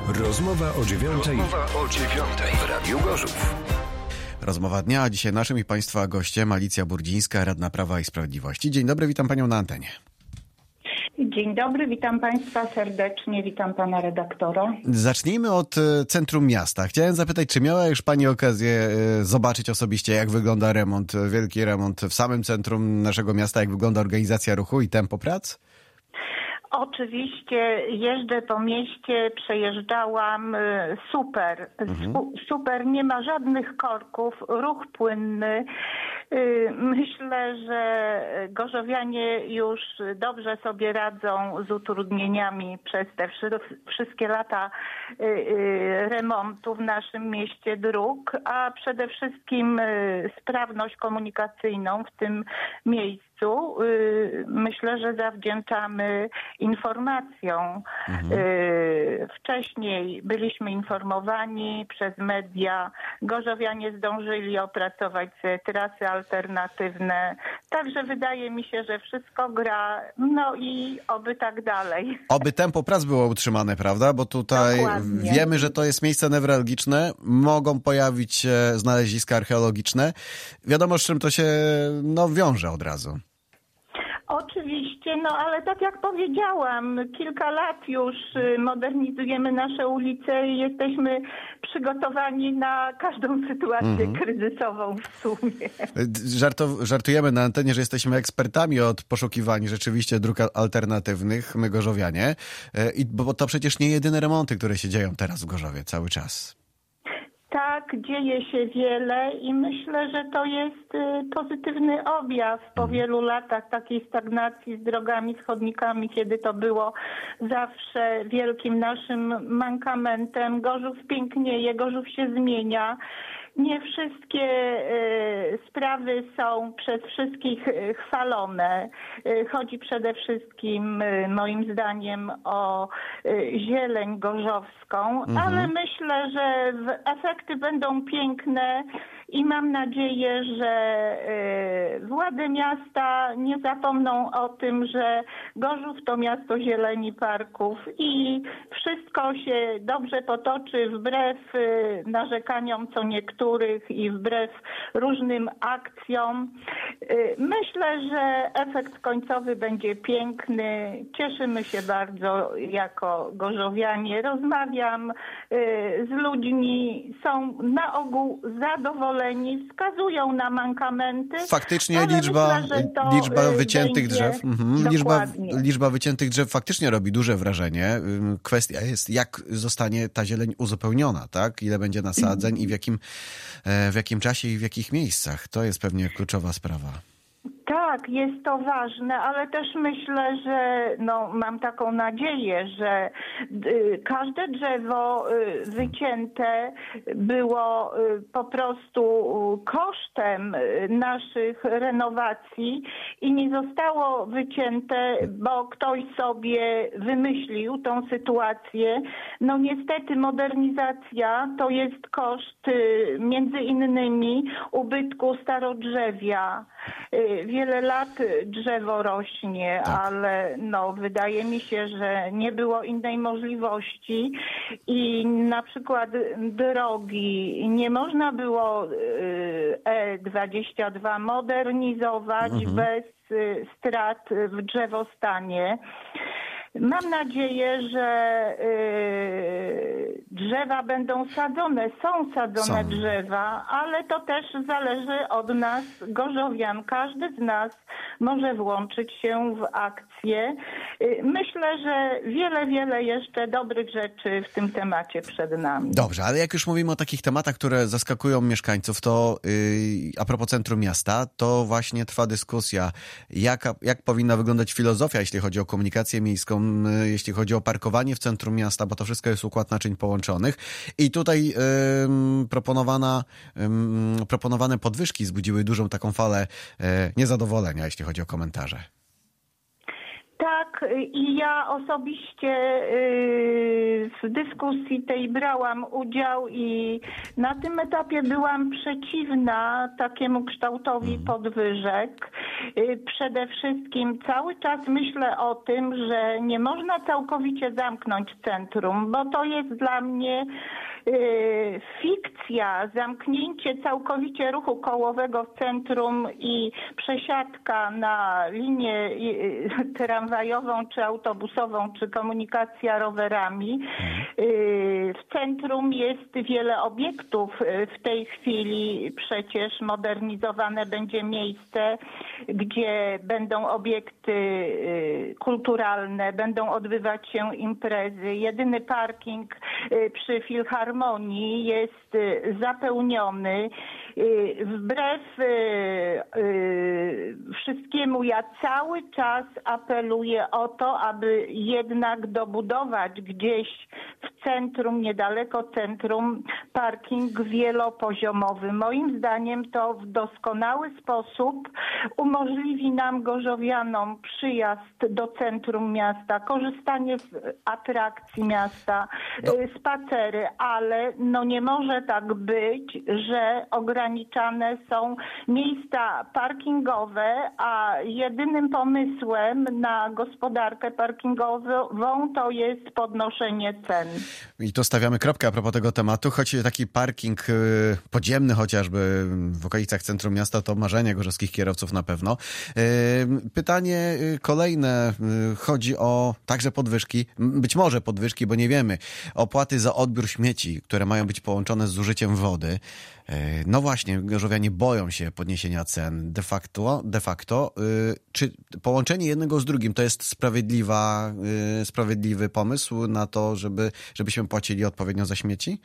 Rozmowa o 9:00 w Radiu Gorzów. Rozmowa dnia, a dzisiaj naszym i Państwa gościem Alicja Burdzińska, radna Prawa i Sprawiedliwości. Dzień dobry, witam Panią na antenie. Dzień dobry, witam Państwa serdecznie, witam Pana redaktora. Zacznijmy od centrum miasta. Chciałem zapytać, czy miała już Pani okazję zobaczyć osobiście, jak wygląda remont, wielki remont w samym centrum naszego miasta, jak wygląda organizacja ruchu i tempo prac? Oczywiście jeżdżę po mieście, przejeżdżałam, super, nie ma żadnych korków, ruch płynny. Myślę, że gorzowianie już dobrze sobie radzą z utrudnieniami przez te wszystkie lata remontu w naszym mieście dróg, a przede wszystkim sprawność komunikacyjną w tym miejscu. Myślę, że zawdzięczamy informacjom. Wcześniej byliśmy informowani przez media. Gorzowianie zdążyli opracować trasy alternatywne. Także wydaje mi się, że wszystko gra. No i oby tak dalej. Oby tempo prac było utrzymane, prawda? Bo tutaj Dokładnie. Wiemy, że to jest miejsce newralgiczne. Mogą pojawić się znaleziska archeologiczne. Wiadomo, z czym to się wiąże od razu. Oczywiście, ale tak jak powiedziałam, kilka lat już modernizujemy nasze ulice i jesteśmy przygotowani na każdą sytuację kryzysową w sumie. Żartujemy na antenie, że jesteśmy ekspertami od poszukiwań rzeczywiście dróg alternatywnych, my gorzowianie, bo to przecież nie jedyne remonty, które się dzieją teraz w Gorzowie cały czas. Tak, dzieje się wiele i myślę, że to jest pozytywny objaw po wielu latach takiej stagnacji z drogami, z chodnikami, kiedy to było zawsze wielkim naszym mankamentem. Gorzów pięknieje, Gorzów się zmienia. Nie wszystkie sprawy są przez wszystkich chwalone. Chodzi przede wszystkim, moim zdaniem, o zieleń gorzowską, ale myślę, że efekty będą piękne i mam nadzieję, że władze miasta nie zapomną o tym, że Gorzów to miasto zieleni, parków i wszystko się dobrze potoczy wbrew narzekaniom co niektórych i wbrew różnym akcjom. Myślę, że efekt końcowy będzie piękny. Cieszymy się bardzo jako gorzowianie. Rozmawiam z ludźmi, są na ogół zadowoleni, wskazują na mankamenty. Faktycznie liczba wyciętych drzew. Liczba wyciętych drzew faktycznie robi duże wrażenie. Kwestia jest, jak zostanie ta zieleń uzupełniona, tak? Ile będzie nasadzeń i w jakim czasie i w jakich miejscach. To jest pewnie kluczowa sprawa. Tak, jest to ważne, ale też myślę, że mam taką nadzieję, że każde drzewo wycięte było po prostu kosztem naszych renowacji i nie zostało wycięte, bo ktoś sobie wymyślił tą sytuację. Niestety modernizacja to jest koszt między innymi ubytku starodrzewia. Wiele lat drzewo rośnie, ale wydaje mi się, że nie było innej możliwości i na przykład drogi nie można było E22 modernizować bez strat w drzewostanie. Mam nadzieję, że drzewa będą sadzone. Są sadzone drzewa, ale to też zależy od nas, gorzowian. Każdy z nas może włączyć się w akcję. Myślę, że wiele jeszcze dobrych rzeczy w tym temacie przed nami. Dobrze, ale jak już mówimy o takich tematach, które zaskakują mieszkańców, to a propos centrum miasta, to właśnie trwa dyskusja, jak powinna wyglądać filozofia, jeśli chodzi o komunikację miejską, jeśli chodzi o parkowanie w centrum miasta, bo to wszystko jest układ naczyń połączonych. I tutaj proponowane podwyżki wzbudziły dużą taką falę niezadowolenia, jeśli chodzi o komentarze. Tak, i ja osobiście w dyskusji tej brałam udział i na tym etapie byłam przeciwna takiemu kształtowi podwyżek. Przede wszystkim cały czas myślę o tym, że nie można całkowicie zamknąć centrum, bo to jest dla mnie fikcja, zamknięcie całkowicie ruchu kołowego w centrum i przesiadka na linię tramwajową, czy autobusową, czy komunikacja rowerami. W centrum jest wiele obiektów. W tej chwili przecież modernizowane będzie miejsce, gdzie będą obiekty kulturalne, będą odbywać się imprezy. Jedyny parking przy Filharmonii jest zapełniony. Wbrew wszystkiemu ja cały czas apeluję o to, aby jednak dobudować gdzieś w centrum, niedaleko centrum, parking wielopoziomowy. Moim zdaniem to w doskonały sposób umożliwi nam, gorzowianom, przyjazd do centrum miasta, korzystanie z atrakcji miasta, spacery, ale nie może tak być, że ograniczane są miejsca parkingowe, a jedynym pomysłem na gospodarkę parkingową to jest podnoszenie cen. I tu stawiamy kropkę a propos tego tematu, choć taki parking podziemny chociażby w okolicach centrum miasta to marzenie gorzowskich kierowców na pewno. Pytanie kolejne, chodzi o także podwyżki, być może podwyżki, bo nie wiemy, opłaty za odbiór śmieci, które mają być połączone z zużyciem wody. No właśnie, gorzowianie boją się podniesienia cen. De facto, czy połączenie jednego z drugim to jest sprawiedliwy pomysł na to, żebyśmy płacili odpowiednio za śmieci?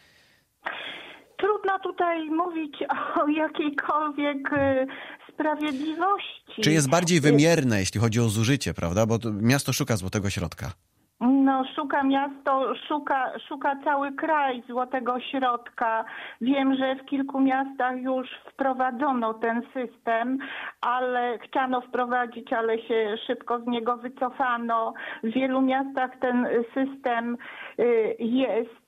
Trudno tutaj mówić o jakiejkolwiek sprawiedliwości. Czy jest bardziej wymierne, jeśli chodzi o zużycie, prawda? Bo miasto szuka złotego środka. Szuka miasto, szuka cały kraj złotego środka. Wiem, że w kilku miastach już wprowadzono ten system, ale chciano wprowadzić, ale się szybko z niego wycofano. W wielu miastach ten system jest,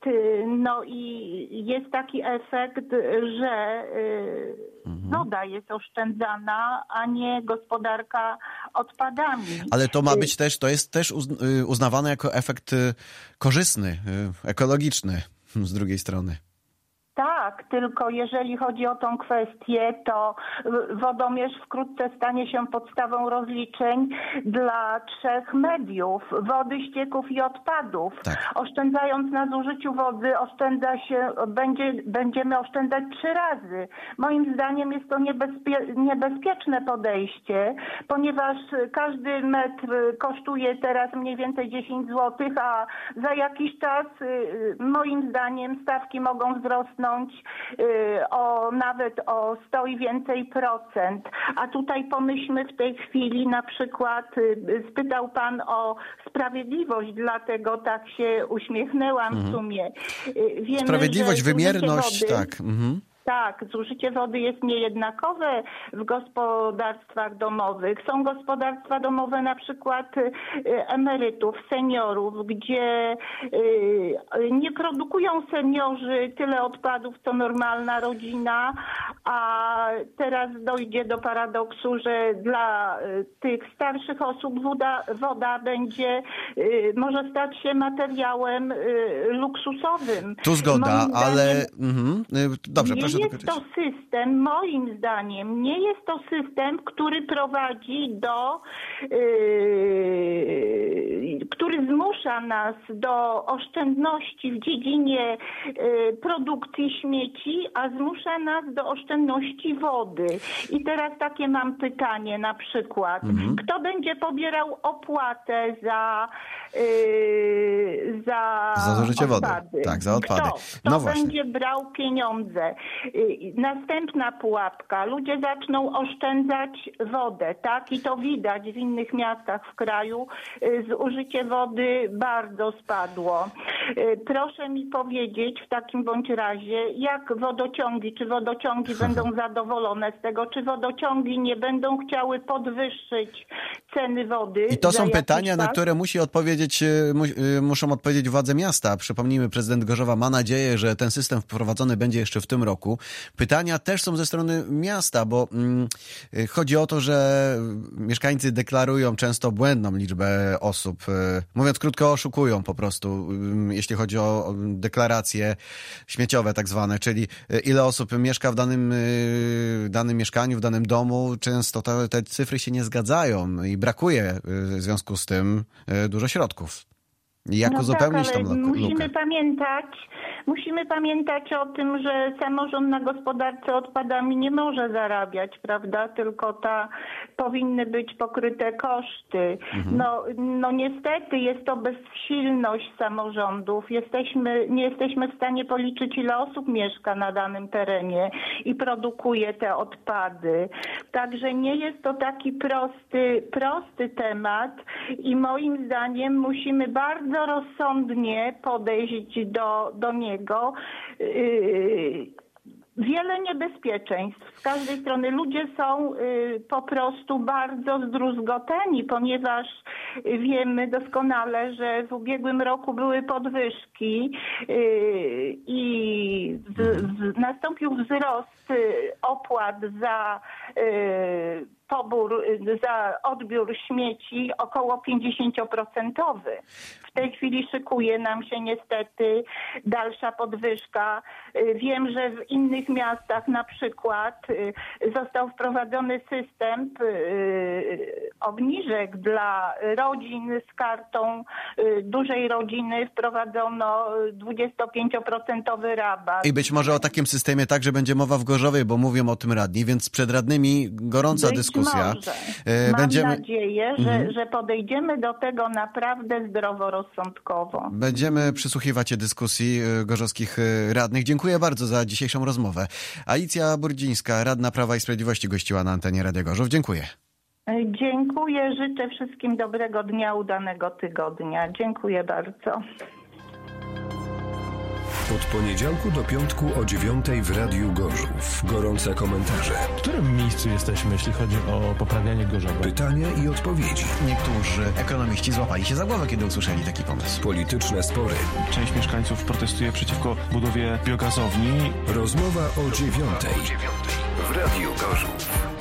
i jest taki efekt, że woda jest oszczędzana, a nie gospodarka odpadami. Ale to ma być też, to jest też uznawane jako efekt korzystny, ekologiczny z drugiej strony. Tak, tylko jeżeli chodzi o tą kwestię, to Wodomierz wkrótce stanie się podstawą rozliczeń dla 3 mediów: wody, ścieków i odpadów. Tak. Oszczędzając na zużyciu wody, będziemy oszczędzać 3 razy. Moim zdaniem jest to niebezpieczne podejście, ponieważ każdy metr kosztuje teraz mniej więcej 10 zł, a za jakiś czas moim zdaniem stawki mogą wzrosnąć nawet o 100 i więcej procent. A tutaj pomyślmy w tej chwili na przykład, spytał pan o sprawiedliwość, dlatego tak się uśmiechnęłam w sumie. Wiemy, sprawiedliwość, wymierność, tak. Tak, zużycie wody jest niejednakowe w gospodarstwach domowych. Są gospodarstwa domowe na przykład emerytów, seniorów, gdzie nie produkują seniorzy tyle odpadów, co normalna rodzina, a teraz dojdzie do paradoksu, że dla tych starszych osób woda może stać się materiałem luksusowym. Tu zgoda, ale... Dobrze, proszę. Nie jest to system, moim zdaniem, nie jest to system, który prowadzi który zmusza nas do oszczędności w dziedzinie produkcji śmieci, a zmusza nas do oszczędności wody. I teraz takie mam pytanie na przykład. Kto będzie pobierał opłatę za zużycie wody? Tak, za odpady. Kto będzie brał pieniądze? Następna pułapka. Ludzie zaczną oszczędzać wodę, tak? I to widać w innych miastach w kraju. Zużycie wody bardzo spadło. Proszę mi powiedzieć w takim bądź razie, jak wodociągi, czy wodociągi będą zadowolone z tego, czy wodociągi nie będą chciały podwyższyć ceny wody. I to są pytania, na które muszą odpowiedzieć władze miasta. Przypomnijmy, prezydent Gorzowa ma nadzieję, że ten system wprowadzony będzie jeszcze w tym roku. Pytania też są ze strony miasta, bo chodzi o to, że mieszkańcy deklarują często błędną liczbę osób. Mówiąc krótko, oszukują po prostu, jeśli chodzi o deklaracje śmieciowe tak zwane, czyli ile osób mieszka w danym mieszkaniu, w danym domu. Często te cyfry się nie zgadzają i brakuje w związku z tym dużo środków. Jak uzupełnić tą lukę? Musimy pamiętać o tym, że samorząd na gospodarce odpadami nie może zarabiać, prawda? Tylko powinny być pokryte koszty. No niestety jest to bezsilność samorządów. Nie jesteśmy w stanie policzyć, ile osób mieszka na danym terenie i produkuje te odpady. Także nie jest to taki prosty temat i moim zdaniem musimy bardzo rozsądnie podejść do niego. Wiele niebezpieczeństw. Z każdej strony ludzie są po prostu bardzo zdruzgotani, ponieważ wiemy doskonale, że w ubiegłym roku były podwyżki i nastąpił wzrost opłat za za odbiór śmieci około 50%. W tej chwili szykuje nam się niestety dalsza podwyżka. Wiem, że w innych miastach na przykład został wprowadzony system obniżek dla rodzin z kartą dużej rodziny. Wprowadzono 25% rabat. I być może o takim systemie także będzie mowa w Gorzowie, bo mówią o tym radni, więc przed radnymi gorąca dyskusja. Mam nadzieję, że podejdziemy do tego naprawdę zdroworozsądkowo. Będziemy przysłuchiwać się dyskusji gorzowskich radnych. Dziękuję bardzo za dzisiejszą rozmowę. Alicja Burdzińska, radna Prawa i Sprawiedliwości, gościła na antenie Radia Gorzów. Dziękuję. Dziękuję. Życzę wszystkim dobrego dnia, udanego tygodnia. Dziękuję bardzo. Od poniedziałku do piątku o 9:00 w Radiu Gorzów. Gorące komentarze. W którym miejscu jesteśmy, jeśli chodzi o poprawianie Gorzowa? Pytania i odpowiedzi. Niektórzy ekonomiści złapali się za głowę, kiedy usłyszeli taki pomysł. Polityczne spory. Część mieszkańców protestuje przeciwko budowie biogazowni. Rozmowa o 9:00 w Radiu Gorzów.